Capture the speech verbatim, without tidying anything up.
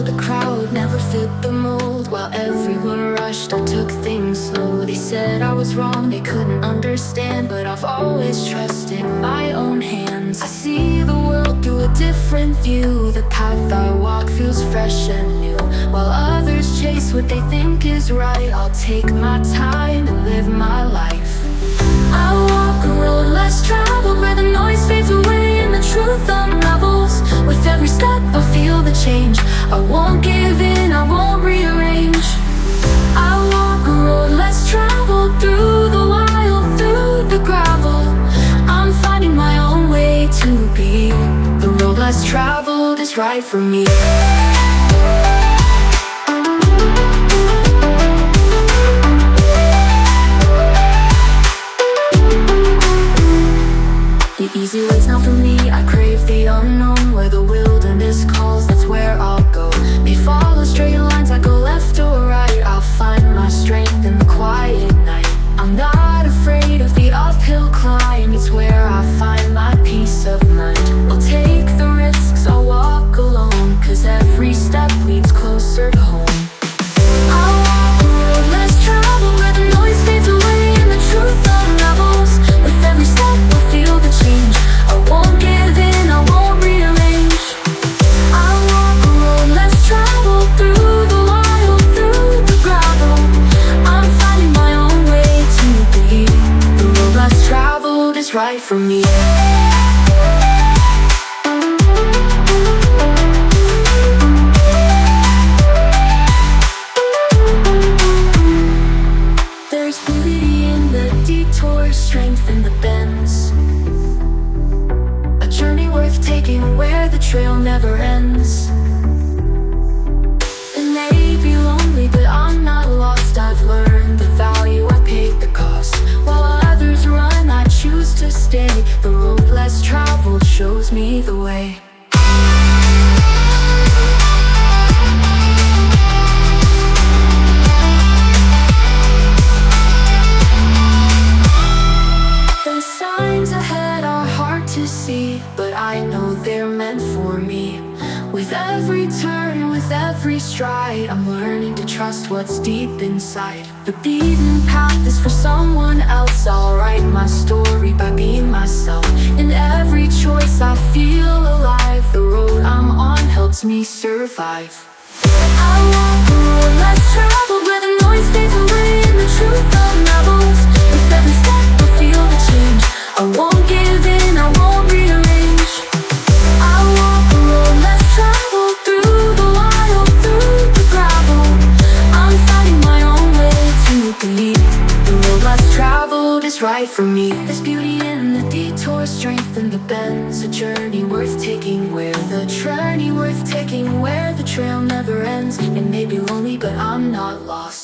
The crowd never fit the mold. While everyone rushed, I took things slow. They said I was wrong, they couldn't understand, but I've always trusted my own hands. I see the world through a different view. The path I walk feels fresh and new. While others chase what they think is right, I'll take my time and live my life. I walk a road less traveled, where the noise fades away and the truth unravels. With every step I feel the change. I won't give in, I won't rearrange. I walk a road less traveled, through the wild, through the gravel. I'm finding my own way to be. The road less traveled is right for me. The easy way's not for me, I crave the unknown. Where the wilderness calls, that's where I'll go. May follow straight lines, I go left or right. I'll find my strength in the quiet night. I'm not afraid of the uphill climb, it's where I find my peace of mind. I'll take the risks, I'll walk alone, cause every step leads closer to home. I'll walk a road less traveled, where the noise fades away and the truth unravels. With every step I feel the change. I won't give in, I won't rearrange. I walk a road less traveled, through the wild, through the gravel. I'm finding my own way to be. The road less traveled is right for me. There's beauty in the detour, strength in the bends. A journey worth taking, where the trail never ends. It may be lonely, but I'm not lost. I've learned the value, I paid the cost. While others run, I choose to stay. The road less traveled shows me the way. The signs ahead are hard to see, but I know they're meant for me. With every turn, with every stride, I'm learning to trust what's deep inside. The beaten path is for someone else. I'll write my story by being myself. In every choice I feel alive. The road I'm on helps me survive. I walk a road less traveled, where the noise fades away and the truth unravels. With every step I feel the change. I won't give in, I won't rearrange. I walk a road less traveled, through the wild, through the gravel. I'm finding my own way to be. The road less traveled is right for me. There's beauty in the detour, strength in the bends. A journey worth taking, where the journey worth taking, where the trail never ends. It may be lonely, but I'm not lost.